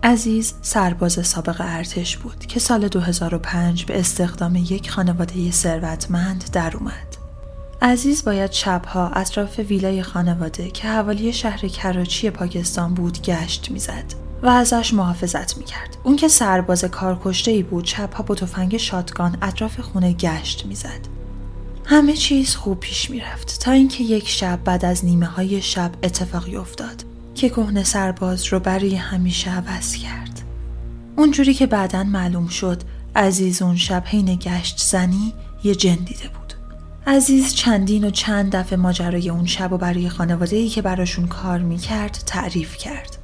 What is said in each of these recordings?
عزیز سرباز سابق ارتش بود که سال 2005 به استخدام یک خانواده ثروتمند در اومد. عزیز باید شبها اطراف ویلای خانواده که حوالی شهر کراچی پاکستان بود گشت میزد و ازش محافظت میکرد. اون که سرباز کارکشته‌ای بود شبها با تفنگ شاتگان اطراف خونه گشت میزد. همه چیز خوب پیش میرفت تا اینکه یک شب بعد از نیمه های شب اتفاقی افتاد که کهنه سرباز رو برای همیشه عوض کرد. اونجوری که بعداً معلوم شد عزیز اون شب حین گشت زنی یه جن دیده بود. عزیز چندین و چند دفعه ماجرای اون شب و برای خانواده‌ای که براشون کار میکرد تعریف کرد.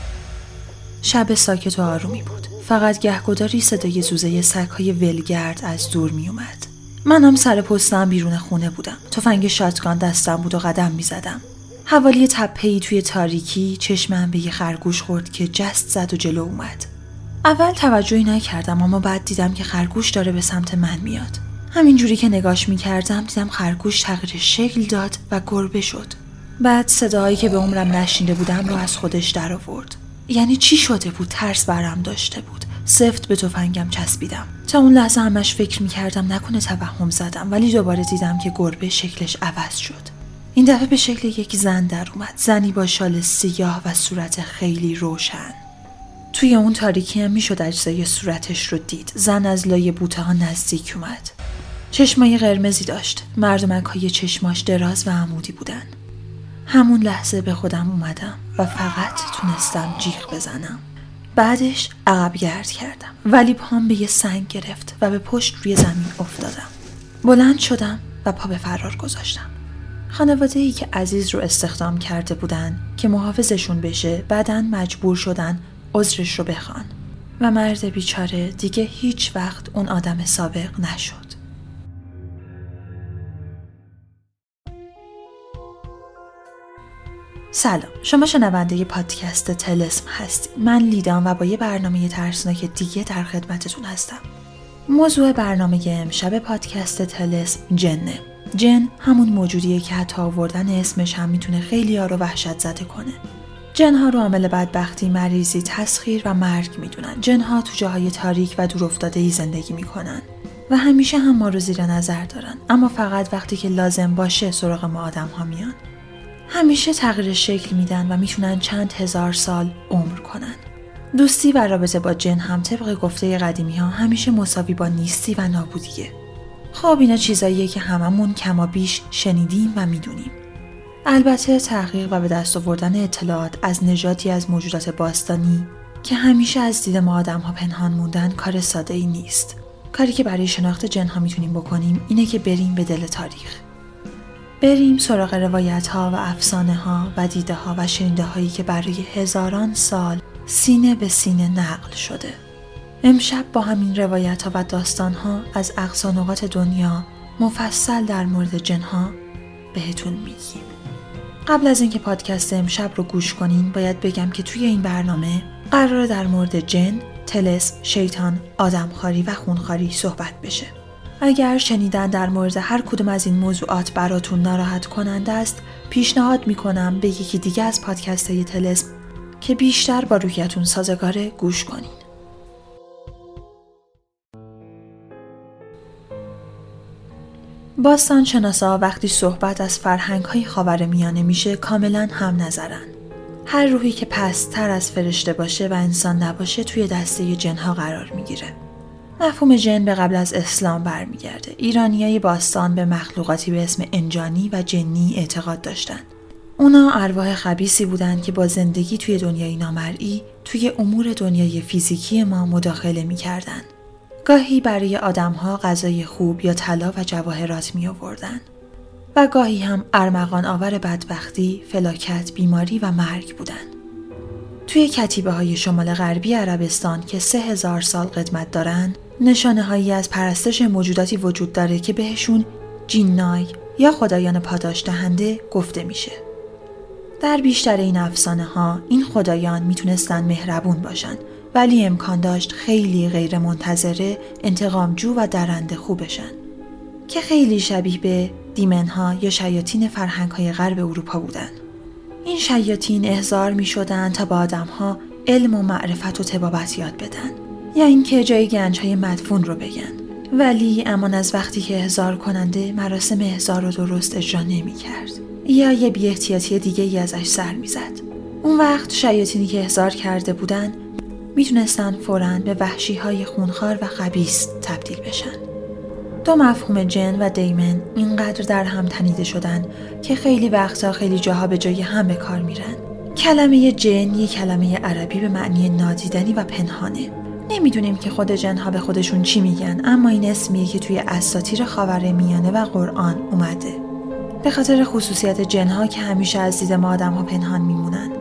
شب ساکت و آرومی بود. فقط گهگداری صدای زوزه سگ‌های ولگرد از دور میومد. منم سر پستم بیرون خونه بودم. تفنگ شاتگان دستم بود و قدم میزدم. حوالی تپه‌ای توی تاریکی چشمم به یه خرگوش خورد که جست زد و جلو اومد. اول توجهی نکردم اما بعد دیدم که خرگوش داره به سمت من میاد. همینجوری که نگاش میکردم دیدم خرگوش تغییر شکل داد و گربه شد. بعد صداهایی که به عمرم نشنیده بودم رو از خودش در آورد. یعنی چی شده بود؟ ترس برم داشته بود. سفت به تفنگم چسبیدم. تا اون لحظه همش فکر میکردم نکنه توهم زدم، ولی دوباره دیدم که گربه شکلش عوض شد. این دفعه به شکل یک زن در اومد. زنی با شال سیاه و صورت خیلی روشن. توی اون تاریکی هم میشد اجزای صورتش رو دید. زن از لای بوته ها نزدیک اومد. چشمای قرمزی داشت. مردمک‌های چشماش دراز و عمودی بودن. همون لحظه به خودم اومدم و فقط تونستم جیغ بزنم. بعدش عقب گرد کردم ولی پام به یه سنگ گرفت و به پشت روی زمین افتادم. بلند شدم و پا به فرار گذاشتم. خانواده‌ای که عزیز رو استخدام کرده بودن که محافظشون بشه بعداً مجبور شدن عذرش رو بخوان و مرد بیچاره دیگه هیچ وقت اون آدم سابق نشد. سلام، شما شنونده پادکست طلسم هستید. من لیدام و با یه برنامه ترسناک دیگه در خدمتتون هستم. موضوع برنامه امشب پادکست طلسم جنه. جن همون موجودیه که حتی آوردن اسمش هم میتونه خیلی ها رو وحشت زده کنه. جنها رو عامل بدبختی، مریضی، تسخیر و مرگ میدونن. جنها تو جاهای تاریک و دورافتاده‌ای زندگی میکنن و همیشه هم ما رو زیر نظر دارن، اما فقط وقتی که لازم باشه سراغ ما آدم ها میان. همیشه تغییر شکل میدن و میتونن چند هزار سال عمر کنن. دوستی و رابطه با جن هم طبق گفته قدیمی ها همیشه مساوی با نیستی و نابودیه. خب اینا چیزاییه که هممون کما بیش شنیدیم و میدونیم. البته تحقیق و به دست آوردن اطلاعات از نژادی از موجودات باستانی که همیشه از دید ما آدم ها پنهان موندن کار ساده ای نیست. کاری که برای شناخت جن ها میتونیم بکنیم اینه که بریم به دل تاریخ. بریم سراغ روایت ها و افسانه ها و دیده ها و شنیده هایی که برای هزاران سال سینه به سینه نقل شده. امشب با همین روایت ها و داستان ها از اقصا نقاط دنیا مفصل در مورد جن ها بهتون میگیم. قبل از اینکه پادکست امشب رو گوش کنین باید بگم که توی این برنامه قراره در مورد جن، طلسم، شیطان، آدمخواری و خونخواری صحبت بشه. اگر شنیدن در مورد هر کدوم از این موضوعات براتون ناراحت کننده است، پیشنهاد میکنم به یکی دیگه از پادکست‌های طلسم که بیشتر با روحیتون سازگاره گوش کنین. باستان شناسا وقتی صحبت از فرهنگ‌های خاورمیانه میشه کاملاً هم نظرن. هر روحی که پست‌تر از فرشته باشه و انسان نباشه توی دسته جن‌ها قرار میگیره. مفهوم جن به قبل از اسلام برمیگرده. ایرانیای باستان به مخلوقاتی به اسم انجانی و جنی اعتقاد داشتن. اونا ارواح خبیثی بودن که با زندگی توی دنیای نامرئی توی امور دنیای فیزیکی ما مداخله می‌کردن. گاهی برای آدم‌ها غذای خوب یا طلا و جواهرات می‌آوردن و گاهی هم ارمغان آور بدبختی، فلاکت، بیماری و مرگ بودن. توی کتیبه‌های شمال غربی عربستان که 3000 سال قدمت دارن، نشانه‌هایی از پرستش موجوداتی وجود داره که بهشون جینای یا خدایان پاداش دهنده گفته میشه. در بیشتر این افسانه‌ها این خدایان میتونستن مهربون باشن، ولی امکان داشت خیلی غیر منتظره انتقامجو و درنده خوبشن که خیلی شبیه به دیمنها یا شیاطین فرهنگ‌های غرب اروپا بودن. این شیاطین احضار می شدن تا با آدم‌ها علم و معرفت و طبابت یاد بدن، یا اینکه جای گنج‌های مدفون رو بگن. ولی امان از وقتی که احضار کننده مراسم احضار رو درست اجرا نمی‌کرد یا یه بی‌احتیاطی دیگه‌ای ازش سر می‌زد. اون وقت شیاطینی که احضار کرده بودن میتونستن فوراً به وحشی‌های خونخوار و خبیث تبدیل بشن. دو مفهوم جن و دیمن اینقدر در هم تنیده شدن که خیلی وقتا خیلی جاها به جای هم به کار میرن. کلمه جن یک کلمه عربی به معنی نادیدنی و پنهانه. نمیدونیم که خود جنها به خودشون چی میگن، اما این اسمیه که توی اساطیر خاورمیانه و قرآن اومده. به خاطر خصوصیت جنها که همیشه از دید ما آدم‌ها پنهان میمونن.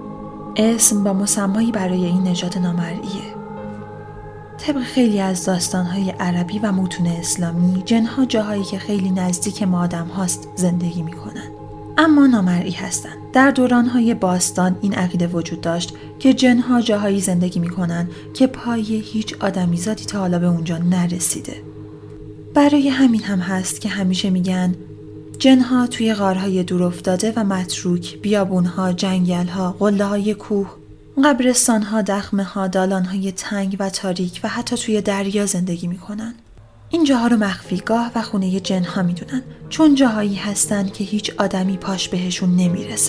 اسم با مسمایی برای این نژاد نامرئیه. طبق خیلی از داستان‌های عربی و متون اسلامی، جنها جاهایی که خیلی نزدیک ما آدم هاست زندگی میکنن، اما نامرئی هستن. در دوران‌های باستان این عقیده وجود داشت که جنها جاهایی زندگی میکنن که پای هیچ آدمیزادی تا حالا به اونجا نرسیده. برای همین هم هست که همیشه میگن جنها توی غارهای دورافتاده و متروک، بیابونها، جنگل‌ها، قله‌های کوه، قبرستان‌ها، دخمه‌ها، دالان‌های تنگ و تاریک و حتی توی دریا زندگی می‌کنن. این جاها رو مخفیگاه و خونه جنها می‌دونن، چون جاهایی هستن که هیچ آدمی پاش بهشون نمیرسه.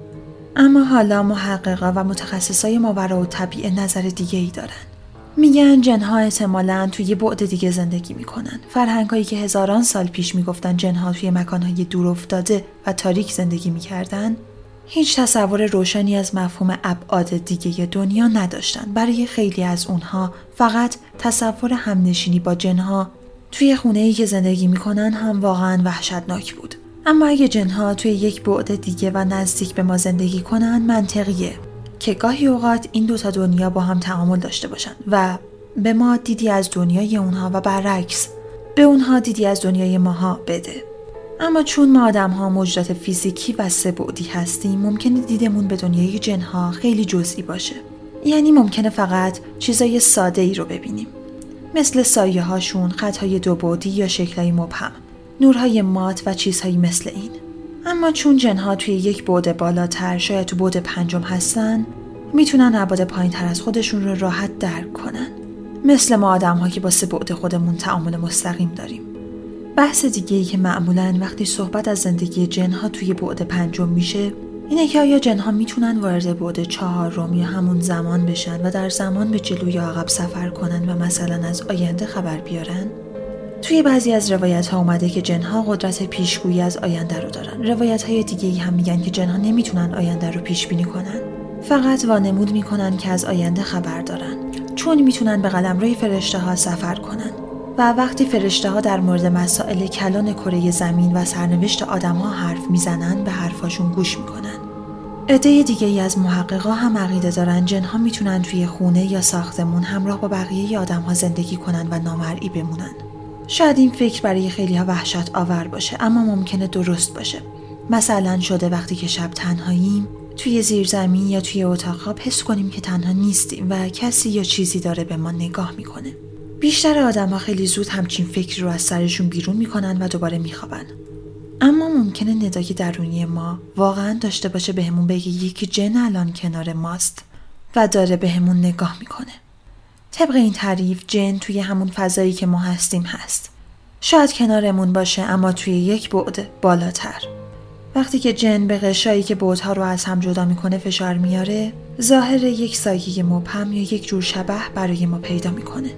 اما حالا محققا و متخصصای ماوراءالطبیعه نظر دیگه‌ای دارن. میگن جنها احتمالاً توی بعد دیگه زندگی میکنن. فرهنگایی که هزاران سال پیش میگفتن جنها توی مکانهای دور افتاده و تاریک زندگی میکردن، هیچ تصور روشنی از مفهوم ابعاد دیگه دنیا نداشتن. برای خیلی از اونها فقط تصور همنشینی با جنها توی خونه‌ای که زندگی میکنن هم واقعاً وحشتناک بود. اما اگه جنها توی یک بعد دیگه و نزدیک به ما زندگی کنن، منطقیه که گاهی اوقات این دوتا دنیا با هم تعامل داشته باشن و به ما دیدی از دنیای اونها و برعکس به اونها دیدی از دنیای ماها بده. اما چون ما آدم ها موجودات فیزیکی و سه بعدی هستیم، ممکنه دیدمون به دنیای جنها خیلی جزئی باشه. یعنی ممکنه فقط چیزای ساده ای رو ببینیم، مثل سایه هاشون، خطهای دو بعدی یا شکلای مبهم، نورهای مات و چیزهایی مثل این. اما چون جنها توی یک بعد بالاتر، شاید تو بعد پنجم هستن، میتونن ابعاد پایین‌تر از خودشون رو راحت درک کنن، مثل ما آدم‌ها که با سه بعد خودمون تعامل مستقیم داریم. بحث دیگه‌ای که معمولاً وقتی صحبت از زندگی جنها توی بعد پنجم میشه، اینه که آیا جنها میتونن وارد بعد چهارم یا همون زمان بشن و در زمان به جلو یا عقب سفر کنن و مثلا از آینده خبر بیارن؟ توی بعضی از روایت‌ها اومده که جنها قدرت پیشگویی از آینده رو دارن. روایت‌های دیگه‌ای هم میگن که جنها نمیتونن آینده رو پیش بینی کنن، فقط وانمود میکنن که از آینده خبر دارن، چون میتونن به قلمروی فرشته‌ها سفر کنن و وقتی فرشته‌ها در مورد مسائل کلان کره زمین و سرنوشت آدم‌ها حرف میزنن، به حرفاشون گوش میکنن. عده دیگه‌ای از محققا هم عقیده دارن جنها میتونن توی خونه یا ساختمون همراه با بقیه آدم‌ها زندگی کنن و نامرئی بمونن. شاید این فکر برای خیلی‌ها وحشت آور باشه، اما ممکنه درست باشه. مثلا شده وقتی که شب تنهاییم، توی زیرزمین یا توی اتاق‌ها حس کنیم که تنها نیستیم و کسی یا چیزی داره به ما نگاه میکنه. بیشتر آدم‌ها خیلی زود همچین فکری رو از سرشون بیرون میکنن و دوباره میخوابن. اما ممکنه ندای درونی ما واقعا داشته باشه بهمون بگه یکی جن الان کنار ماست و داره بهمون نگاه میکنه. طبق این تعریف جن توی همون فضایی که ما هستیم هست. شاید کنارمون باشه اما توی یک بعد بالاتر. وقتی که جن به غشایی که بعدها رو از هم جدا میکنه فشار میاره، ظاهر یک سایه مبهم یا یک جور شبح برای ما پیدا میکنه.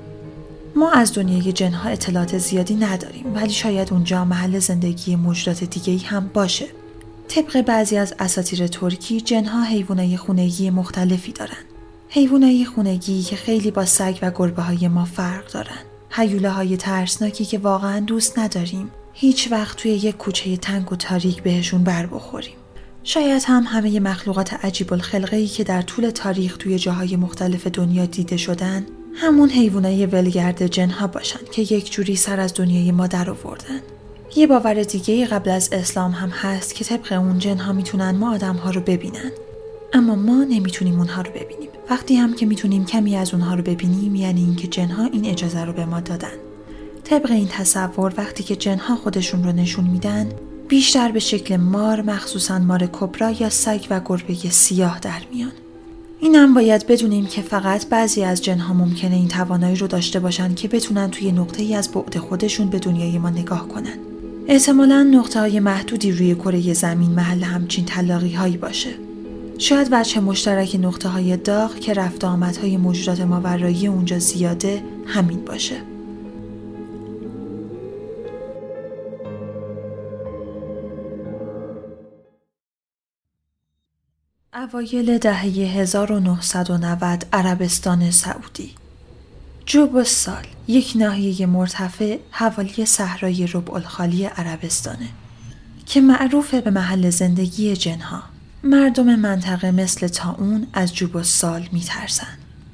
ما از دنیای جنها اطلاعات زیادی نداریم، ولی شاید اونجا محل زندگی موجودات دیگه‌ای هم باشه. طبق بعضی از اساطیر ترکی، جنها حیوانای خونگی مختلفی دارن. حیوانای خونگی که خیلی با سگ و گربه‌های ما فرق دارن. هیوله‌های ترسناکی که واقعاً دوست نداریم هیچ وقت توی یک کوچه تنگ و تاریک بهشون بر بخوریم. شاید هم همه مخلوقات عجیب الخلقه‌ای که در طول تاریخ توی جاهای مختلف دنیا دیده شدن، همون حیوانای ولگرد جنها باشن که یک جوری سر از دنیای ما در آوردن. یه باور دیگه قبل از اسلام هم هست که طبق اون جنها میتونن ما آدم‌ها رو ببینن، اما ما نمیتونیم اونها رو ببینیم. وقتی هم که میتونیم کمی از اونها رو ببینیم، یعنی اینکه جنها این اجازه رو به ما دادن. طبق این تصور وقتی که جنها خودشون رو نشون میدن، بیشتر به شکل مار، مخصوصاً مار کبرا یا سگ و گربه سیاه در میان. اینم باید بدونیم که فقط بعضی از جن‌ها ممکنه این توانایی رو داشته باشن که بتونن توی نقطه‌ای از بعد خودشون به دنیای ما نگاه کنن. احتمالاً نقطه‌های محدودی روی کره زمین محل همچین تلاقی‌هایی باشه. شاید وجه مشترک نقطه‌های داغ که رفت آمدهای موجودات ماورایی اونجا زیاده همین باشه. اوایل دهه 1990 عربستان سعودی. جوب السال، یک ناحیه مرتفع حوالی صحرای ربع الخالی عربستانه که معروف به محل زندگی جنها. مردم منطقه مثل طاعون از جوب السال میترسن.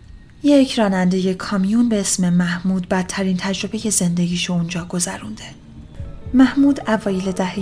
یک راننده کامیون به اسم محمود بدترین تجربه زندگیشو اونجا گذرونده. محمود اوایل دهه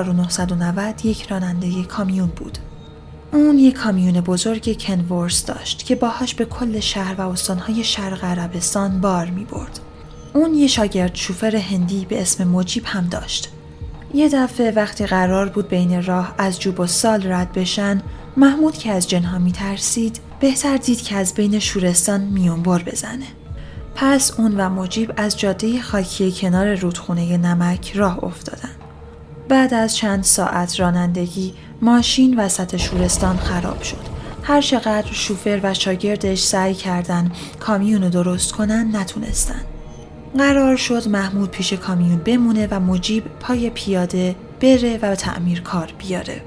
1990 یک راننده کامیون بود. اون یک کامیون بزرگ کنورس داشت که باهاش به کل شهر و استانهای شرق عربستان بار می برد. اون یه شاگرد شوفر هندی به اسم مجیب هم داشت. یه دفعه وقتی قرار بود بین راه از جوب السال رد بشن، محمود که از جنها می ترسید بهتر دید که از بین شورستان میونبر بزنه. پس اون و مجیب از جاده خاکی کنار رودخونه نمک راه افتادن. بعد از چند ساعت رانندگی ماشین وسط شورستان خراب شد. هر چقدر شوفر و شاگردش سعی کردن کامیونو درست کنن نتونستن. قرار شد محمود پیش کامیون بمونه و مجیب پای پیاده بره و تعمیر کار بیاره.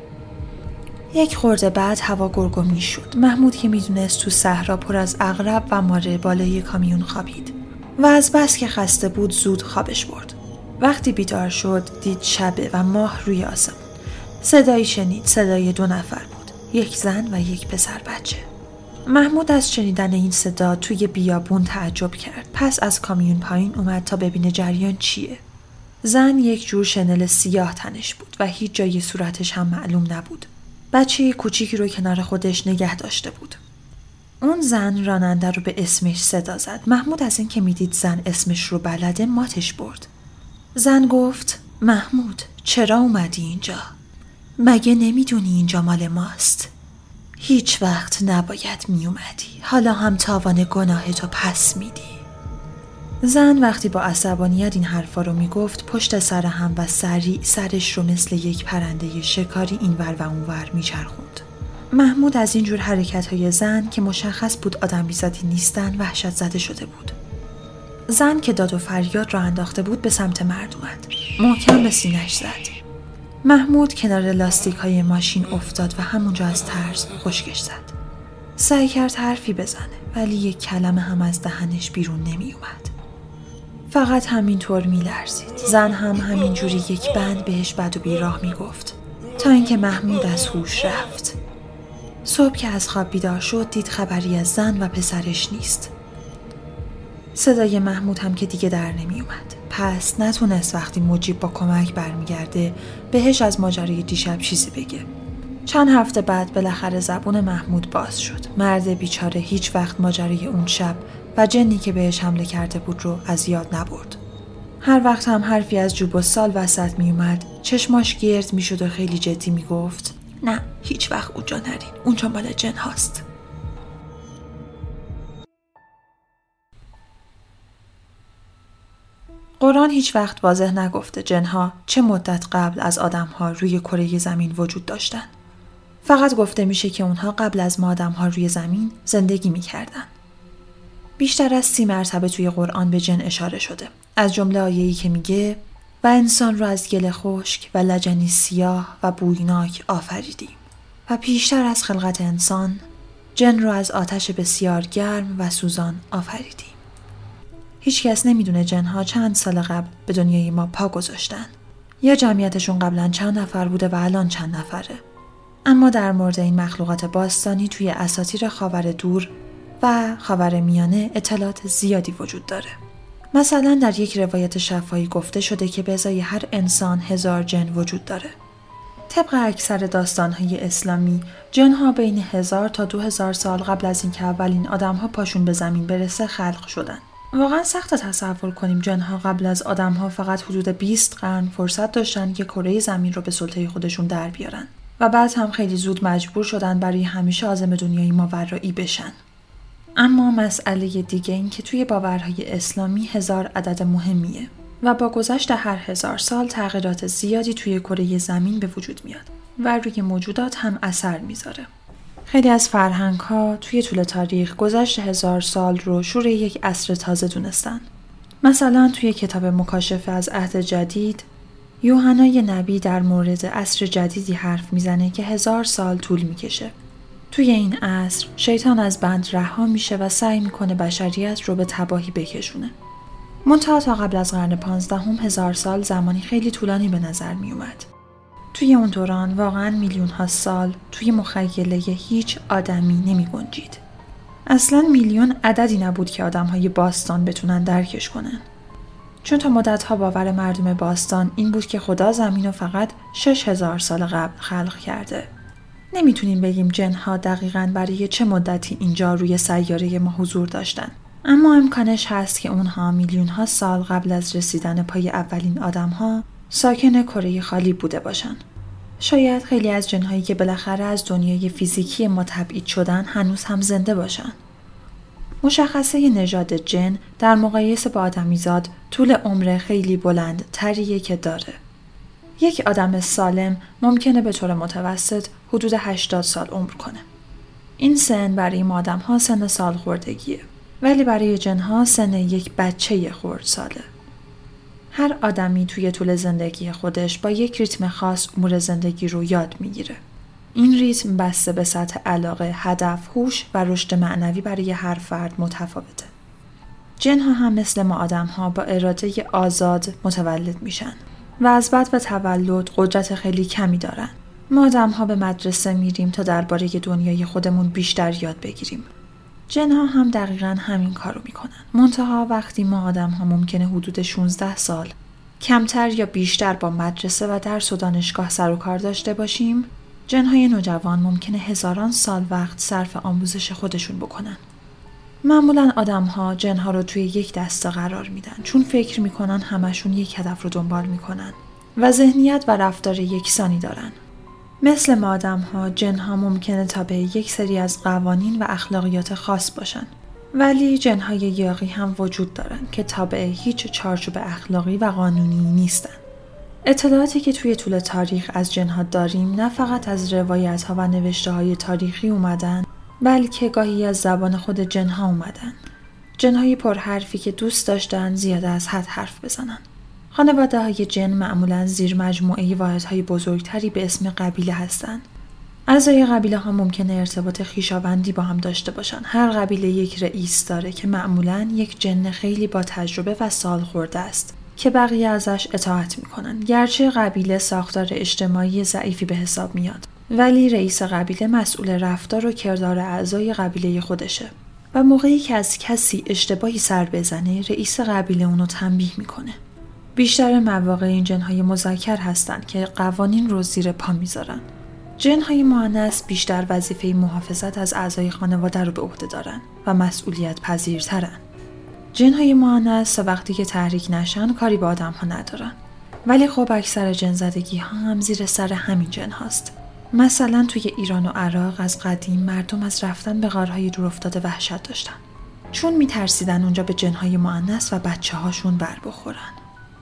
یک خورده بعد هوا گرگومی شد. محمود که میدونست تو صحرا پر از عقرب و ماره بالای کامیون خوابید و از بس که خسته بود زود خوابش برد. وقتی بیدار شد دید شبه و ماه روی آسمون. صدایی شنید، صدای 2 نفر بود، یک زن و یک پسر بچه. محمود از شنیدن این صدا توی بیابون تعجب کرد. پس از کامیون پایین اومد تا ببینه جریان چیه. زن یک جور شنل سیاه تنش بود و هیچ جای صورتش هم معلوم نبود. بچه کوچیکی رو کنار خودش نگه داشته بود. اون زن راننده رو به اسمش صدا زد. محمود از این که میدید زن اسمش رو بلده ماتش برد. زن گفت: محمود چرا اومدی اینجا؟ مگه نمیدونی اینجا مال ماست؟ هیچ وقت نباید میومدی. حالا هم تاوان گناهتو پس میدی. زن وقتی با عصبانیت این حرفا رو میگفت پشت سر هم و سریع سرش رو مثل یک پرنده شکاری اینور و اونور میچرخوند. محمود از اینجور حرکت‌های زن که مشخص بود آدمیزادی نیستن وحشت زده شده بود. زن که داد و فریاد را انداخته بود به سمت مرد اومد. محکم به سینه‌اش زد. محمود کنار لاستیک‌های ماشین افتاد و همونجا از ترس خشکش زد. سعی کرد حرفی بزنه ولی یک کلمه هم از دهنش بیرون نمی اومد. فقط همینطور می لرزید. زن هم همینجوری یک بند بهش بد و بیراه می گفت تا اینکه محمود از هوش رفت. صبح که از خواب بیدار شد دید خبری از زن و پسرش نیست. صدای محمود هم که دیگه در نمی اومد. پس نتونست وقتی مجیب با کمک برمیگرده بهش از ماجرای دیشب چیزی بگه. چند هفته بعد بالاخره زبون محمود باز شد. مرد بیچاره هیچ وقت ماجرای اون شب و جنی که بهش حمله کرده بود رو از یاد نبرد. هر وقت هم حرفی از جوب السال وسط می اومد چشماش گرد می شد و خیلی جدی می گفت: نه هیچ وقت اونجا نرین، اونجا مال جن هاست. قرآن هیچ وقت واضح نگفته جنها چه مدت قبل از آدمها روی کره زمین وجود داشتن. فقط گفته میشه که اونها قبل از ما آدمها روی زمین زندگی میکردن. بیشتر از 30 مرتبه توی قرآن به جن اشاره شده. از جمله آیه‌ای که میگه: و انسان رو از گل خشک و لجنی سیاه و بویناک آفریدیم و پیشتر از خلقت انسان جن رو از آتش بسیار گرم و سوزان آفریدیم. هیچ کس نمیدونه جنها چند سال قبل به دنیای ما پا گذاشتن. یا جمعیتشون قبلا چند نفر بوده و الان چند نفره. اما در مورد این مخلوقات باستانی توی اساطیر خاور دور و خاور میانه اطلاعات زیادی وجود داره. مثلا در یک روایت شفاهی گفته شده که به ازای هر انسان 1000 جن وجود داره. طبق اکثر داستان‌های اسلامی جنها بین 1000 تا 2000 سال قبل از اینکه اولین آدم‌ها پاشون به زمین برسه خلق شدن. واقعا سخت تصور کنیم جنها قبل از آدم‌ها فقط حدود 20 قرن فرصت داشتن که کره زمین رو به سلطه خودشون در بیارن. و بعد هم خیلی زود مجبور شدن برای همیشه عازم دنیای ماورایی بشن. اما مسئله دیگه این که توی باورهای اسلامی 1000 عدد مهمیه و با گذشت هر 1000 سال تغییرات زیادی توی کره زمین به وجود میاد و روی موجودات هم اثر میذاره. خیلی از فرهنگ‌ها توی طول تاریخ گذشت 1000 سال رو شروع یک عصر تازه دونستن. مثلا توی کتاب مکاشفه از عهد جدید، یوحنای نبی در مورد عصر جدیدی حرف میزنه که 1000 سال طول میکشه. توی این عصر شیطان از بند رها میشه و سعی میکنه بشریت رو به تباهی بکشونه. منتها تا قبل از قرن 15 1000 سال زمانی خیلی طولانی به نظر میومد. توی اون دوران واقعاً میلیون ها سال توی مخیله هیچ آدمی نمی گنجید. اصلاً میلیون عددی نبود که آدم‌های باستان بتونن درکش کنن. چون تا مدت‌ها باور مردم باستان این بود که خدا زمین رو فقط 6000 سال قبل خلق کرده. نمیتونیم بگیم جن‌ها دقیقاً برای چه مدتی اینجا روی سیاره ما حضور داشتن. اما امکانش هست که اونها میلیون‌ها سال قبل از رسیدن پای اولین آدم‌ها ساکن کره خالی بوده باشن. شاید خیلی از جن‌هایی که بالاخره از دنیای فیزیکی ما تبعید شدن هنوز هم زنده باشن. مشخصه نژاد جن در مقایسه با آدمیزاد طول عمر خیلی بلند تریه که داره. یک آدم سالم ممکنه به طور متوسط حدود 80 سال عمر کنه. این سن برای ما آدم‌ها سن سالخوردگیه، ولی برای جن‌ها سن یک بچه خردساله. هر آدمی توی طول زندگی خودش با یک ریتم خاص امور زندگی رو یاد میگیره. این ریتم بسته به سطح علاقه، هدف، هوش و رشد معنوی برای هر فرد متفاوته. جن‌ها هم مثل ما آدم‌ها با اراده آزاد متولد میشن و از بعد و تولد قدرت خیلی کمی دارن. ما آدم‌ها به مدرسه میریم تا درباره دنیای خودمون بیشتر یاد بگیریم. جن‌ها هم دقیقاً همین کارو میکنن. منتها وقتی ما آدم‌ها ممکنه حدود 16 سال کمتر یا بیشتر با مدرسه و درس و دانشگاه سر و کار داشته باشیم، جن‌های نوجوان ممکنه هزاران سال وقت صرف آموزش خودشون بکنن. معمولاً آدم‌ها جن‌ها رو توی یک دسته قرار میدن چون فکر میکنن همشون یک هدف رو دنبال میکنن و ذهنیت و رفتار یکسانی دارن. مثل ما آدم‌ها، جن‌ها ممکنه تابع یک سری از قوانین و اخلاقیات خاص باشن. ولی جن‌های یاغی هم وجود دارن که تابع هیچ چارچوب اخلاقی و قانونی نیستن. اطلاعاتی که توی طول تاریخ از جن‌ها داریم نه فقط از روایت‌ها و نوشته‌های تاریخی اومدن، بلکه گاهی از زبان خود جن‌ها اومدن. جن‌های پرحرفی که دوست داشتن زیاده از حد حرف بزنن. خانواده‌های جن معمولاً زیر مجموعه واحدهای بزرگتری به اسم قبیله هستند. اعضای قبیله ها ممکنه ارتباط خویشاوندی با هم داشته باشن. هر قبیله یک رئیس داره که معمولاً یک جن خیلی با تجربه و سال خورده است که بقیه ازش اطاعت میکنن. گرچه قبیله ساختار اجتماعی ضعیفی به حساب میاد، ولی رئیس قبیله مسئول رفتار و کردار اعضای قبیله خودشه و موقعی که از کسی اشتباهی سر بزنه، رئیس قبیله اونو تنبیه میکنه. بیشتر مواقع این جن‌های مذکر هستند که قوانین رو زیر پا میذارن. جن‌های مؤنث بیشتر وظیفه محافظت از اعضای خانواده رو به عهده دارن و مسئولیت پذیرترن. جن‌های مؤنث تا وقتی که تحریک نشن کاری با آدم‌ها ندارن. ولی خب اکثر جن‌زدگی‌ها هم زیر سر همین جن هاست. مثلا توی ایران و عراق از قدیم مردم از رفتن به غارهای دورافتاده وحشت داشتن، چون میترسیدن اونجا به جن‌های مؤنث و بچه‌هاشون بر بخورن.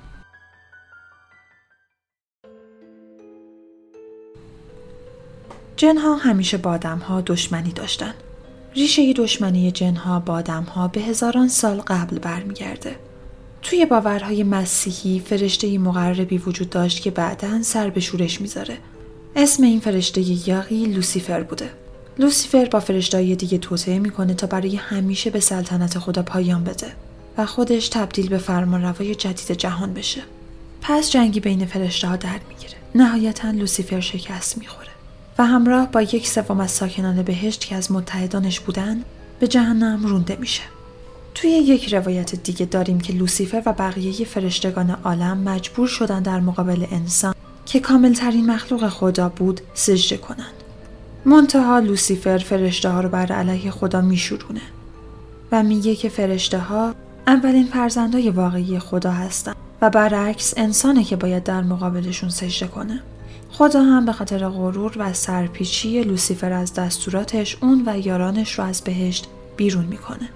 جن‌ها همیشه با آدم‌ها دشمنی داشتن. ریشه دشمنی جن‌ها با آدم‌ها به هزاران سال قبل برمیگرده. توی باورهای مسیحی فرشته‌ای مقربی وجود داشت که بعداً سر به شورش میذاره. اسم این فرشته یاغی لوسیفر بوده. لوسیفر با فرشته‌های دیگه توطئه میکنه تا برای همیشه به سلطنت خدا پایان بده و خودش تبدیل به فرمانروای جدید جهان بشه. پس جنگی بین فرشته‌ها در میگیره. نهایتاً لوسیفر شکست میخوره و همراه با 1/3 از ساکنان بهشت که از متحدانش بودن به جهنم رونده میشه. توی یک روایت دیگه داریم که لوسیفر و بقیه فرشتگان عالم مجبور شدن در مقابل انسان که کاملترین مخلوق خدا بود سجده کنن. منتها لوسیفر فرشته ها رو بر علیه خدا میشورونه و میگه که فرشته ها اولین فرزندای واقعی خدا هستن و برعکس انسانه که باید در مقابلشون سجده کنه. خدا هم به خاطر غرور و سرپیچی لوسیفر از دستوراتش اون و یارانش رو از بهشت بیرون میکنه.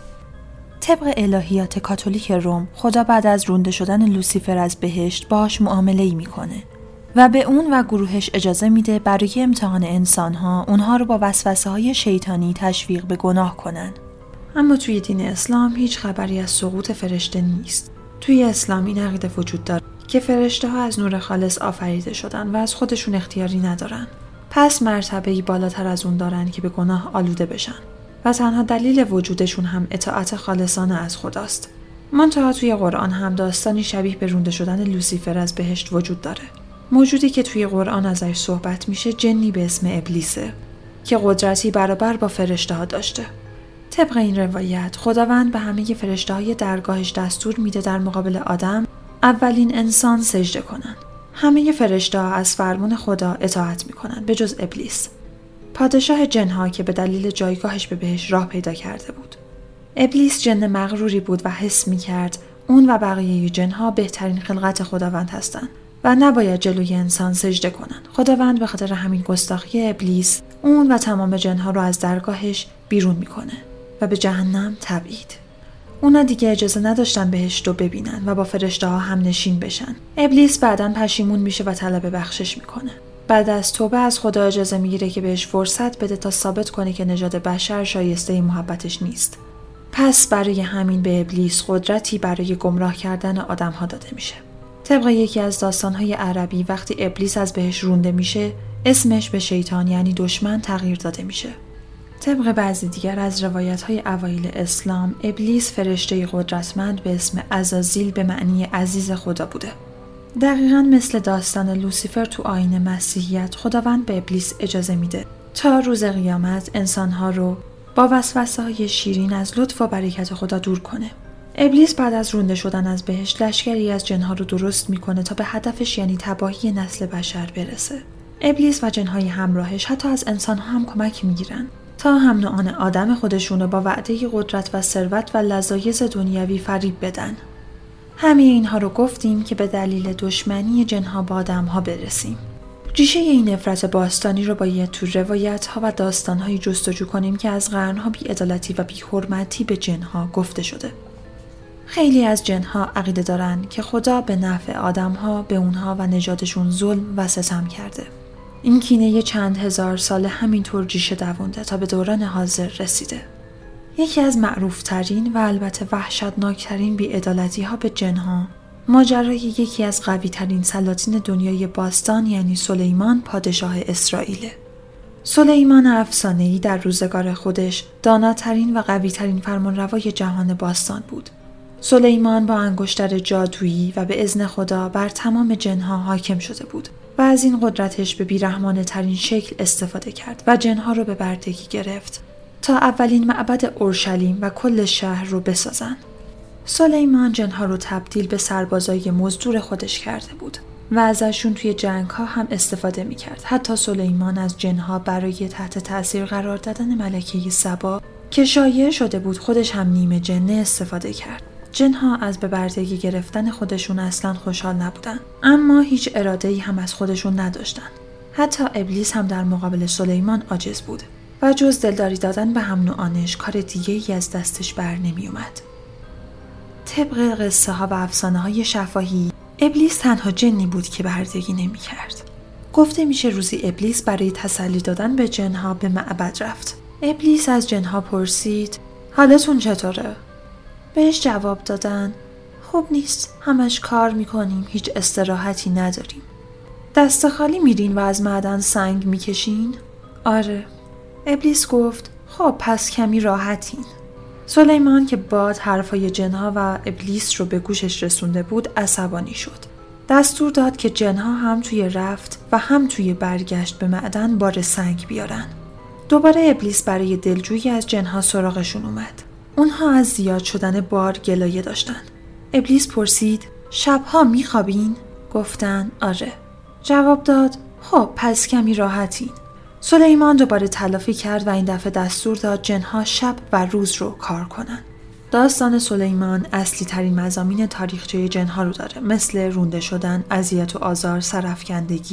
طبق الهیات کاتولیک روم، خدا بعد از رونده شدن لوسیفر از بهشت باهاش معامله‌ای میکنه و به اون و گروهش اجازه میده برای امتحان انسانها اونها رو با وسوسه‌های شیطانی تشویق به گناه کنن. اما توی دین اسلام هیچ خبری از سقوط فرشته نیست. توی اسلام این عقیده وجود داره که فرشته ها از نور خالص آفریده شدن و از خودشون اختیاری ندارن. پس مرتبه‌ای بالاتر از اون دارن که به گناه آلوده بشن و تنها دلیل وجودشون هم اطاعت خالصانه از خداست. منتها توی قرآن هم داستانی شبیه به رونده شدن لوسیفر از بهشت وجود داره. موجودی که توی قرآن ازش صحبت میشه جنی به اسم ابلیسه که قدرتی برابر با فرشته ها داشته. طبق این روایت خداوند به همه فرشته های درگاهش دستور میده در مقابل آدم اولین انسان سجده کنن. همه فرشته ها از فرمان خدا اطاعت میکنن به جز ابلیس، پادشاه جنها که به دلیل جایگاهش به بهشت راه پیدا کرده بود. ابلیس جن مغروری بود و حس میکرد اون و بقیه جنها بهترین خلقت خداوند هستن و نباید جلوی انسان سجده کنن. خداوند به خاطر همین گستاخی ابلیس اون و تمام جنها رو از درگاهش بیرون میکنه و به جهنم تبعید. اونا دیگه اجازه نداشتن بهشت رو ببینن و با فرشته ها هم نشین بشن. ابلیس بعداً پشیمون میشه و طلب بخشش میکنه. بعد از توبه از خدا اجازه میگیره که بهش فرصت بده تا ثابت کنه که نژاد بشر شایسته محبتش نیست. پس برای همین به ابلیس قدرتی برای گمراه کردن آدم‌ها داده میشه. طبق یکی از داستان‌های عربی وقتی ابلیس از بهشت رونده میشه، اسمش به شیطان یعنی دشمن تغییر داده میشه. طبق بعضی دیگر از روایت‌های اوایل اسلام، ابلیس فرشته قدرتمند به اسم عزازیل به معنی عزیز خدا بوده. دقیقاً مثل داستان لوسیفر تو آیین مسیحیت، خداوند به ابلیس اجازه میده تا روز قیامت انسان‌ها رو با وسوسه‌های شیرین از لطف و برکت خدا دور کنه. ابلیس بعد از رونده شدن از بهشت لشکری از جنها رو درست میکنه تا به هدفش یعنی تباهی نسل بشر برسه. ابلیس و جنهای همراهش حتی از انسان‌ها هم کمک میگیرن تا هم نوعان آدم خودشونو با وعده قدرت و ثروت و لذایذ دنیوی فریب بدن. همه اینها رو گفتیم که به دلیل دشمنی جنها با آدم‌ها برسیم. ریشه این نفرت باستانی رو باید تو روایت‌ها و داستان‌های جستجو کنیم که از قرن‌ها بی‌عدالتی و بی‌حرمتی به جنها گفته شده. خیلی از جنها عقیده دارن که خدا به نفع آدم‌ها به اونها و نژادشون ظلم و ستم کرده. این کینه چند هزار سال همینطور ریشه دوونده تا به دوران حاضر رسیده. یکی از معروفترین و البته وحشتناکترین بی‌عدالتی‌ها به جنها ماجرای یکی از قوی‌ترین سلاطین دنیای باستان یعنی سلیمان پادشاه اسرائیل. سلیمان افسانه‌ای در روزگار خودش داناترین و قوی‌ترین فرمانروای جهان باستان بود. سلیمان با انگشتر جادویی و به اذن خدا بر تمام جنها حاکم شده بود و از این قدرتش به بیرحمانه ترین شکل استفاده کرد و جنها رو به بردگی گرفت تا اولین معبد اورشلیم و کل شهر رو بسازن. سلیمان جنها رو تبدیل به سربازای مزدور خودش کرده بود و ازشون توی جنگ‌ها هم استفاده می‌کرد. حتی سلیمان از جنها برای تحت تأثیر قرار دادن ملکه سبا که شایع شده بود خودش هم نیمه جنه استفاده کرد. جنها از به بردگی گرفتن خودشون اصلاً خوشحال نبودن، اما هیچ اراده‌ای هم از خودشون نداشتن. حتی ابلیس هم در مقابل سلیمان عاجز بود و جز دلداری دادن به هم نوعانش کار دیگه‌ای از دستش بر نمی اومد. طبق قصه ها و افسانه های شفاهی، ابلیس تنها جنی بود که بردگی نمی کرد. گفته میشه روزی ابلیس برای تسلی دادن به جنها به معبد رفت. ابلیس از جنها پرسید حالتون چطوره؟ بهش جواب دادن خوب نیست، همش کار میکنیم، هیچ استراحتی نداریم. دست خالی میرین و از معدن سنگ میکشین؟ آره. ابلیس گفت خب پس کمی راحتین. سلیمان که باد حرفای جنها و ابلیس رو به گوشش رسونده بود عصبانی شد. دستور داد که جنها هم توی رفت و هم توی برگشت به معدن بار سنگ بیارن. دوباره ابلیس برای دلجویی از جنها سراغشون اومد. اونها از زیاد شدن بار گلایه داشتن. ابلیس پرسید شبها میخوابین؟ گفتن آره. جواب داد خب پس کمی راحتین. سلیمان دوباره تلافی کرد و این دفعه دستور داد جنها شب و روز رو کار کنن. داستان سلیمان اصلی ترین مضامین تاریخچه جنها رو داره، مثل رونده شدن، اذیت و آزار، سرافکندگی،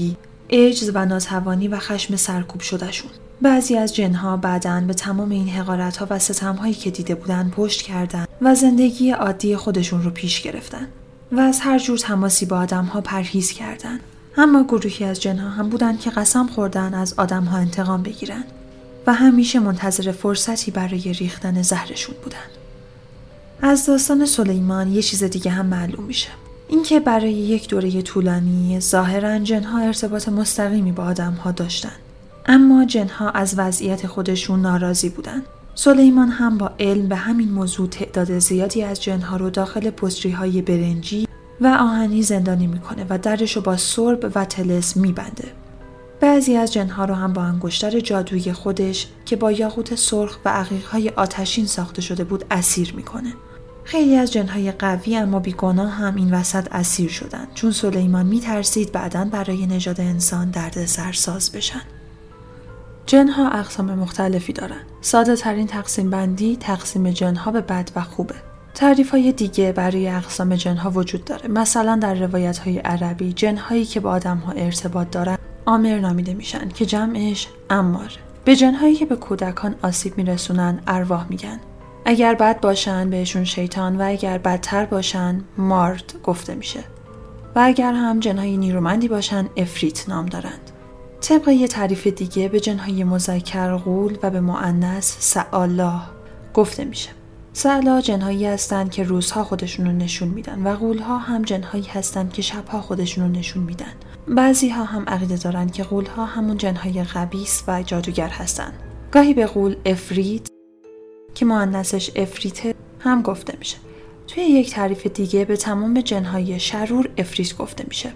عجز و ناتوانی و خشم سرکوب شدهشون. بعضی از جنها بعداً به تمام این حقارت‌ها و ستم‌هایی که دیده بودن پشت کردن و زندگی عادی خودشون رو پیش گرفتن و از هر جور تماسی با آدم‌ها پرهیز کردن. اما گروهی از جنها هم بودن که قسم خوردن از آدم‌ها انتقام بگیرن و همیشه منتظر فرصتی برای ریختن زهرشون بودن. از داستان سلیمان یه چیز دیگه هم معلوم میشه. اینکه برای یک دوره طولانی ظاهراً جنها ارتباط مستقیمی با آدم‌ها داشتن، اما جنها از وضعیت خودشون ناراضی بودن. سلیمان هم با علم به همین موضوع تعداد زیادی از جنها رو داخل پستری‌های برنجی و آهنی زندانی میکنه و درشو با سرب و طلسم میبنده. بعضی از جنها رو هم با انگشتر جادویی خودش که با یاقوت سرخ و عقیق‌های آتشین ساخته شده بود اسیر میکنه. خیلی از جنهای قوی اما بیگناه هم این وسط اسیر شدن، چون سلیمان میترسید بعداً برای نژاد انسان دردسر ساز بشن. جنها اقسام مختلفی دارن. ساده ترین تقسیم بندی تقسیم جنها به بد و خوبه. تعریف‌های دیگه برای اقسام جنها وجود داره. مثلا در روایت‌های عربی جنهایی که با آدم‌ها ارتباط دارن آمر نامیده میشن که جمعش امار. به جنهایی که به کودکان آسیب میرسونن ارواح میگن. اگر بد باشن بهشون شیطان و اگر بدتر باشن مارد گفته میشه. و اگر هم جنهای نیرومندی باشن افریت نام دارند. طبق یه تعریف دیگه به جنهای مذکر غول و به مؤنث سعالا گفته میشه. سعالا جنهایی هستند که روزها خودشون رو نشون میدن و غولها هم جنهایی هستند که شبها خودشون رو نشون میدن. بعضی ها هم عقیده دارن که غولها همون جنهای خبیث و جادوگر هستن. گاهی به غول افریت که مؤنثش افریته هم گفته میشه. توی یک تعریف دیگه به تمام جنهای شرور افریت گفته میشه.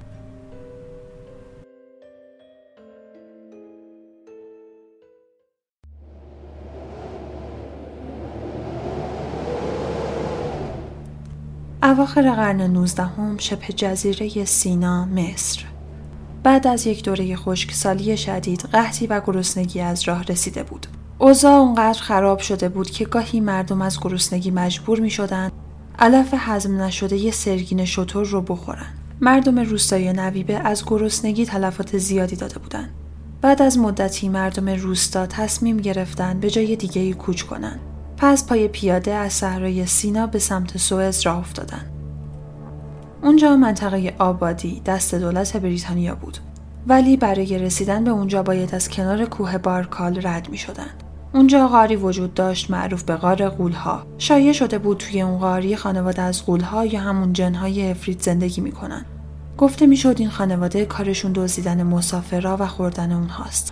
اواخر قرن 19 شبه جزیره سینا مصر. بعد از یک دوره خشکسالی شدید قحطی و گرسنگی از راه رسیده بود. اوضاع اونقدر خراب شده بود که گاهی مردم از گرسنگی مجبور می شدن علف هضم نشده ی سرگین شتر رو بخورن. مردم روستای نویبه از گرسنگی تلفات زیادی داده بودن. بعد از مدتی مردم روستا تصمیم گرفتن به جای دیگه‌ای کوچ کنن. پس پای پیاده از صحرای سینا به سمت سوئز راه افتادن. اونجا منطقه آبادی دست دولت بریتانیا بود. ولی برای رسیدن به اونجا باید از کنار کوه بارکال رد می شدن. اونجا غاری وجود داشت معروف به غار غول‌ها. شایع شده بود توی اون غاری خانواده از غول‌ها یا همون جن‌های افریت زندگی می کنن. گفته می شد این خانواده کارشون دزدیدن مسافرها و خوردن اونهاست.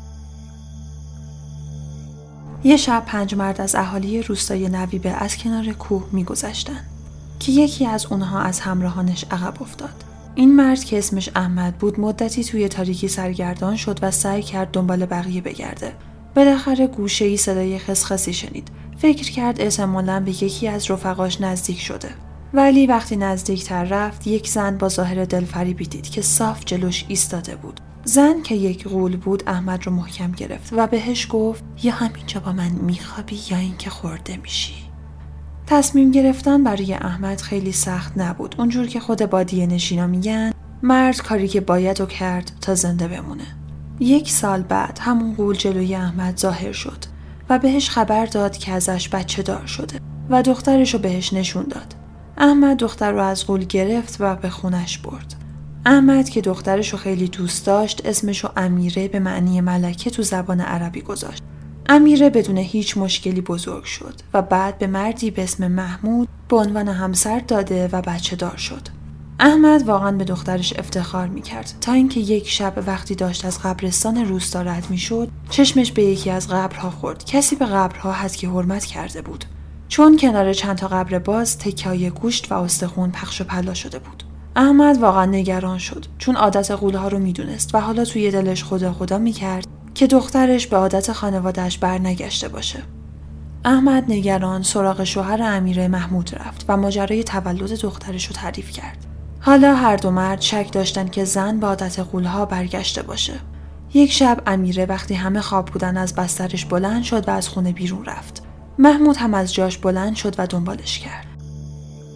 یه شب 5 مرد از اهالی روستای نویبه از کنار کوه می‌گذشتن که یکی از اونها از همراهانش عقب افتاد. این مرد که اسمش احمد بود مدتی توی تاریکی سرگردان شد و سعی کرد دنبال بقیه بگرده. بالاخره گوشه‌ای صدای خسخسی شنید. فکر کرد احتمالاً به یکی از رفقاش نزدیک شده. ولی وقتی نزدیکتر رفت یک زن با ظاهر دلفریبی دید که صاف جلوش ایستاده بود. زن که یک غول بود احمد رو محکم گرفت و بهش گفت یا همینجا با من میخوابی یا اینکه خورده میشی. تصمیم گرفتن برای احمد خیلی سخت نبود. اونجور که خود بادیه نشینا میگن مرد کاری که باید و کرد تا زنده بمونه. 1 سال بعد همون غول جلوی احمد ظاهر شد و بهش خبر داد که ازش بچه دار شده و دخترش رو بهش نشون داد. احمد دختر رو از غول گرفت و به خونش برد. احمد که دخترشو خیلی دوست داشت اسمشو امیره به معنی ملکه تو زبان عربی گذاشت. امیره بدون هیچ مشکلی بزرگ شد و بعد به مردی به اسم محمود به عنوان همسر داده و بچه دار شد. احمد واقعا به دخترش افتخار میکرد تا اینکه یک شب وقتی داشت از قبرستان روستا رد میشد چشمش به یکی از قبرها خورد. کسی به قبرها حد حرمت کرده بود، چون کنار چند تا قبر باز تکه‌های گوشت و استخوان پخش و پلا شده بود. احمد واقعا نگران شد چون عادت غول‌ها رو میدونست و حالا توی دلش خدا میکرد که دخترش به عادت خانواده‌اش برنگشته باشه. احمد نگران سراغ شوهر امیره محمود رفت و ماجرای تولد دخترش رو تعریف کرد. حالا هر دو مرد شک داشتن که زن به عادت غول‌ها برگشته باشه. یک شب امیره وقتی همه خواب بودن از بسترش بلند شد و از خونه بیرون رفت. محمود هم از جاش بلند شد و دنبالش کرد.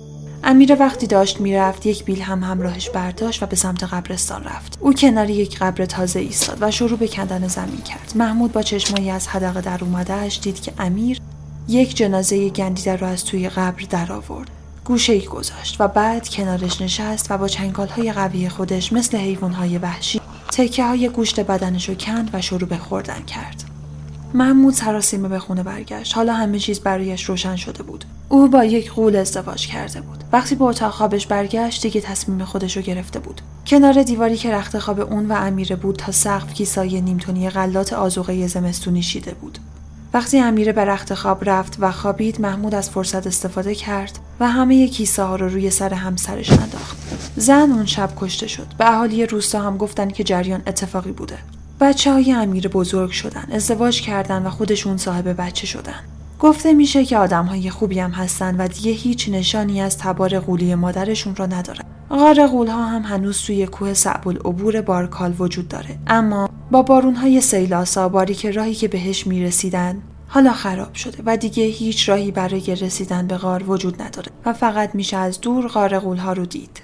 امیر وقتی داشت میرفت یک بیل هم همراهش برداشت و به سمت قبرستان رفت. او کنار یک قبر تازه ایستاد و شروع به کندن زمین کرد. محمود با چشمایی از حدقه در اومده‌اش دید که امیر یک جنازه گندیده رو از توی قبر در آورد. گوشه‌ای گذاشت و بعد کنارش نشست و با چنگال‌های قوی خودش مثل حیوان‌های وحشی تکه‌های گوشت بدنش رو کند و شروع به خوردن کرد. محمود سراسیمه به خونه برگشت. حالا همه چیز برایش روشن شده بود. او با یک غول ازدواج کرده بود. وقتی به اتاق خوابش برگشت دیگه تصمیم خودش رو گرفته بود. کنار دیواری که رخت خواب اون و امیر بود تا سقف کیسای نیمتونی غلات آذوقه زمستونی شیده بود. وقتی امیر به رخت خواب رفت و خوابید، محمود از فرصت استفاده کرد و همه کیسه ها رو روی سر همسرش انداخت. زن اون شب کشته شد. به اهالی روستا هم گفتن که جریان اتفاقی بوده. بچه‌های امیر بزرگ شدن، ازدواج کردن و خودشون صاحب بچه شدن. گفته میشه که آدم‌های خوبی هم هستن و دیگه هیچ نشانی از تبار غولی مادرشون رو ندارن. غار غول‌ها هم هنوز توی کوه صعب العبور بارکال وجود داره، اما با بارون‌های سیل‌آسا باریک راهی که بهش میرسیدن حالا خراب شده و دیگه هیچ راهی برای رسیدن به غار وجود نداره و فقط میشه از دور غار غول‌ها رو دید.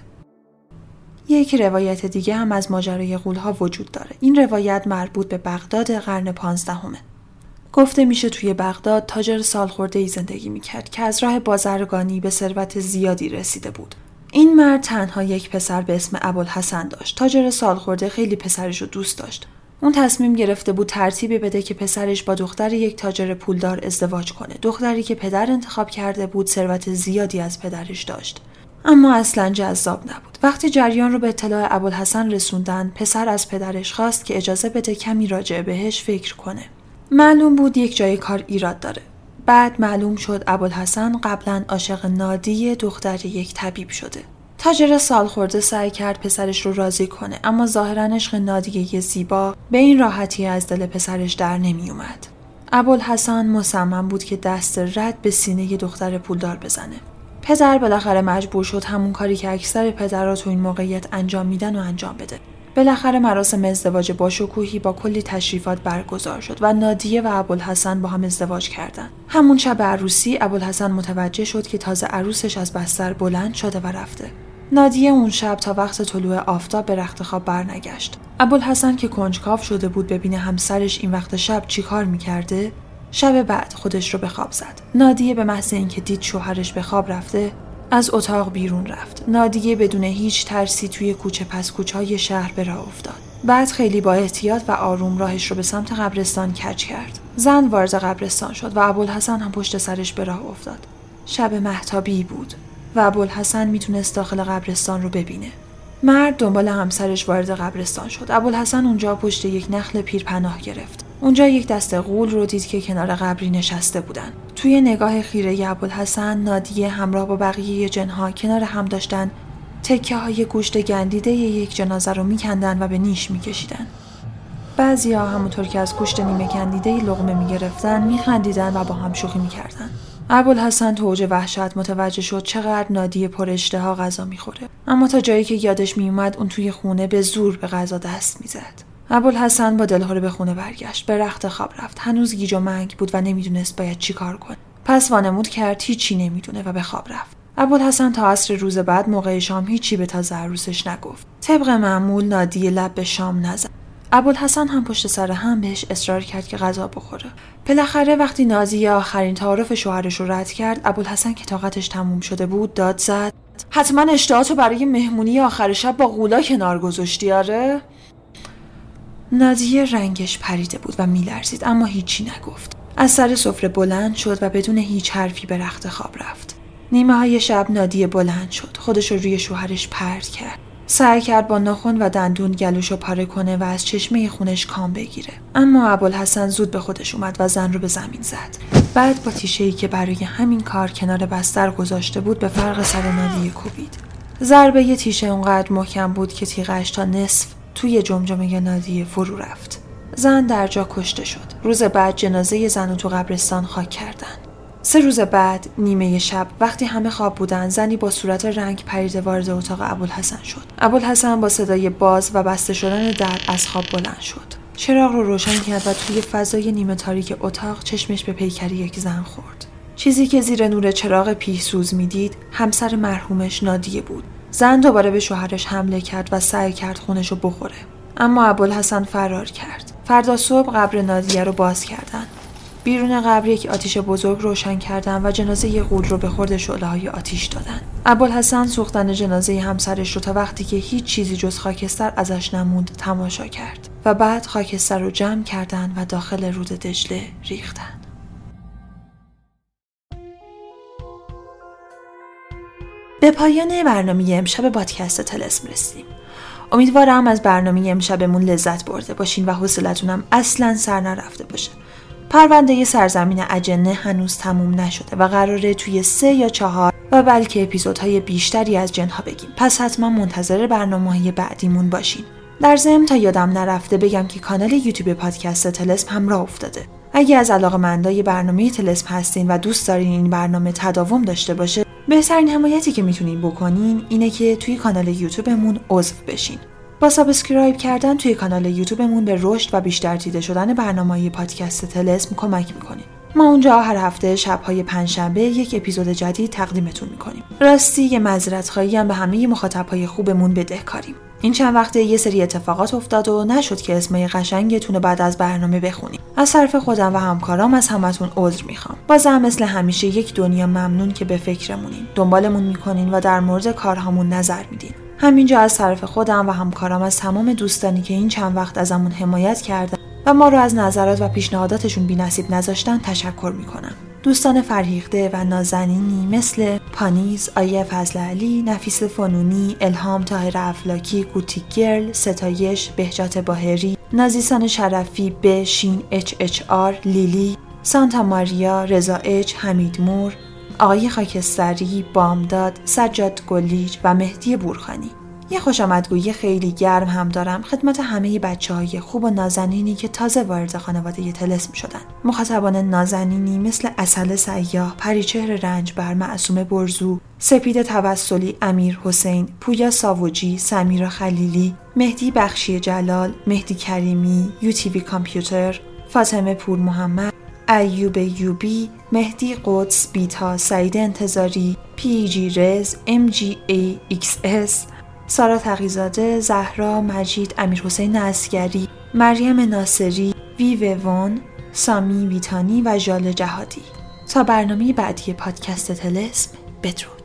یک روایت دیگه هم از ماجرای غول‌ها وجود داره. این روایت مربوط به بغداد قرن 15. گفته میشه توی بغداد تاجر سالخورده‌ای زندگی میکرد که از راه بازرگانی به ثروت زیادی رسیده بود. این مرد تنها یک پسر به اسم ابوالحسن داشت. تاجر سالخورده خیلی پسرش رو دوست داشت. اون تصمیم گرفته بود ترتیبی بده که پسرش با دختر یک تاجر پولدار ازدواج کنه. دختری که پدر انتخاب کرده بود ثروت زیادی از پدرش داشت، اما اصلاً جذاب نبود. وقتی جریان رو به اطلاع ابوالحسن رسوندن، پسر از پدرش خواست که اجازه بده کمی راجع بهش فکر کنه. معلوم بود یک جای کار ایراد داره. بعد معلوم شد ابوالحسن قبلاً عاشق نادیه، دختر یک طبیب شده. تاجر سالخورده سعی کرد پسرش رو راضی کنه، اما ظاهراً عشق نادیه زیبا به این راحتی از دل پسرش در نمی اومد. ابوالحسن مصمم بود که دست رد به سینه دختر پولدار بزنه. پدر بالاخره مجبور شد همون کاری که اکثر پدرها تو این موقعیت انجام میدن و انجام بده. بالاخره مراسم ازدواج با شکوهی با کلی تشریفات برگزار شد و نادیه و ابوالحسن با هم ازدواج کردند. همون شب عروسی ابوالحسن متوجه شد که تازه عروسش از بستر بلند شده و رفته. نادیه اون شب تا وقت طلوع آفتاب به رخت خواب برنگشت. ابوالحسن که کنجکاو شده بود ببینه همسرش این وقت شب چیکار میکرده، شب بعد خودش رو به خواب زد. نادیه به محض اینکه دید شوهرش به خواب رفته، از اتاق بیرون رفت. نادیه بدون هیچ ترسی توی کوچه پس کوچه‌های شهر به راه افتاد. بعد خیلی با احتیاط و آروم راهش رو به سمت قبرستان کج کرد. زن وارد قبرستان شد و ابوالحسن هم پشت سرش به راه افتاد. شب مهتابی بود و ابوالحسن میتونست داخل قبرستان رو ببینه. مرد دنبال همسرش وارد قبرستان شد. ابوالحسن اونجا پشت یک نخل پیر پناه گرفت. اونجا یک دسته غول رو دید که کنار قبری نشسته بودن. توی نگاه خیره ابوالحسن، نادیه همراه با بقیه جنها کنار هم داشتن تکه‌های گوشت گندیده یک جنازه رو میکندن و به نیش میکشیدن. بعضی‌ها همونطور که از گوشت نیمه کندیده لقمه میگرفتن میخندیدن و با هم شوخی میکردن. ابوالحسن تو اوج وحشت متوجه شد چقدر نادیه پر اشتها غذا میخوره، اما تا جایی که یادش میومد اون توی خونه به زور به غذا دست میزد. ابوالحسن با دلهره به خونه برگشت. به رخت خواب رفت. هنوز گیج و منگ بود و نمیدونست باید چی کار کنه. پس وانمود کرد هیچی نمیدونه و به خواب رفت. ابوالحسن تا عصر روز بعد موقع شام هیچی به تازه عروسش نگفت. طبق معمول نادیه لب به شام نزد. ابوالحسن هم پشت سر هم بهش اصرار کرد که غذا بخوره. بالاخره وقتی نادیه آخرین تعارف شوهرش رو رد کرد، ابوالحسن که طاقتش تموم شده بود داد زد: حتما اشتهاتو برای مهمونی آخر شب با غولا کنار گذاشتی آره؟ نادیه رنگش پریده بود و میلرزید، اما هیچی نگفت. از سر سفره بلند شد و بدون هیچ حرفی به رخت خواب رفت. نیمه های شب نادیه بلند شد. خودش رو روی شوهرش پرت کرد. سعی کرد با ناخن و دندون گلوشو پاره کنه و از چشمه خونش کام بگیره. اما ابوالحسن زود به خودش اومد و زن رو به زمین زد. بعد با تیشه‌ای که برای همین کار کنار بستر گذاشته بود به فرق سر نادیه کوبید. ضربه ی تیشه اونقدر محکم بود که تیغش تا نصف توی جمجمه نادیه فرو رفت. زن در جا کشته شد. روز بعد جنازه زن رو تو قبرستان خاک کردن. 3 روز بعد نیمه شب وقتی همه خواب بودن، زنی با صورت رنگ پریده وارد اتاق ابوالحسن شد. ابوالحسن با صدای باز و بسته شدن در از خواب بلند شد. چراغ رو روشن کرد و توی فضای نیمه تاریک اتاق چشمش به پیکر یک زن خورد. چیزی که زیر نور چراغ پیش‌سوز میدید همسر مرحومش نادیه بود. زن دوباره به شوهرش حمله کرد و سعی کرد خونشو بخوره. اما ابوالحسن فرار کرد. فردا صبح قبر نادیه رو باز کردن. بیرون قبر یک آتیش بزرگ روشن کردن و جنازه غول رو به خورد شعله‌های آتیش دادن. ابوالحسن سوختن جنازه همسرش رو تا وقتی که هیچ چیزی جز خاکستر ازش نموند تماشا کرد و بعد خاکستر رو جمع کردن و داخل رود دجله ریختن. به پایان برنامه امشب پادکست طلسم رسیدیم. امیدوارم از برنامه امشبمون لذت برده باشین و حوصلتونم اصلاً سر نرفته باشه. پرونده سرزمین اجنه هنوز تموم نشده و قراره توی 3 یا 4 و بلکه اپیزودهای بیشتری از جنها بگیم. پس حتما منتظر برنامه‌های بعدیمون باشین. در ضمن تا یادم نرفته بگم که کانال یوتیوب پادکست طلسم هم راه افتاده. اگه از علاقه‌مندای برنامه طلسم هستین و دوست دارین این برنامه تداوم داشته باشه، بهترین حمایتی که میتونین بکنین اینه که توی کانال یوتیوبمون عضو بشین. با سابسکرایب کردن توی کانال یوتیوبمون به رشد و بیشتر دیده شدن برنامه‌های پادکست طلسم کمک میکنیم. ما اونجا هر هفته شب‌های پنجشنبه یک اپیزود جدید تقدیمتون میکنیم. راستی یه معذرت‌خواهی هم به همه مخاطب‌های خوبمون بدهکاریم. این چند وقته یه سری اتفاقات افتاد و نشد که اسمای قشنگتون رو بعد از برنامه بخونیم. از طرف خودم و همکارام از همتون عذر میخوام. بازم مثل همیشه یک دنیا ممنون که به فکرمونین، دنبالمون میکنین و در مورد کارهامون نظر میدین. همینجا از طرف خودم و همکارام از تمام دوستانی که این چند وقت ازمون حمایت کردن و ما رو از نظرات و پیشنهاداتشون بی‌نصیب نذاشتن تشکر میکنم. دوستان فرهیخته و نازنینی مثل پانیز، آیه فضلعلی، نفیس فنونی، الهام طاهر افلاکی، گوتیک گرل، ستایش، بهجت باهری، نازیسان شرفی، بشین، HR، لیلی، سانتا ماریا، رضا اچ، حمید مور، آقای خاکستری، بامداد، سجاد گلیج و مهدی بورخانی. یه خوشامدگویی خیلی گرم هم دارم خدمت همه بچه‌های خوب و نازنینی که تازه وارد خانواده طلسم شدن. مخاطبان نازنینی مثل عسل سیاح، پریچهر رنجبر، معصومه برزو، سپید توسلی، امیر حسین، پویا ساوجی، سمیرا خلیلی، مهدی بخشی جلال، مهدی کریمی، UTV کامپیوتر، فاطمه پور محمد، ایوب یوبی، مهدی قدس، بیتا، سعید انتظاری، PG رز، MGAXS، سارا تقی‌زاده، زهرا، مجید، امیرحسین عسگری، مریم ناصری، ویوون، سامی ویتانی و ژال جهادی. تا برنامه بعدی پادکست طلسم، بدرود.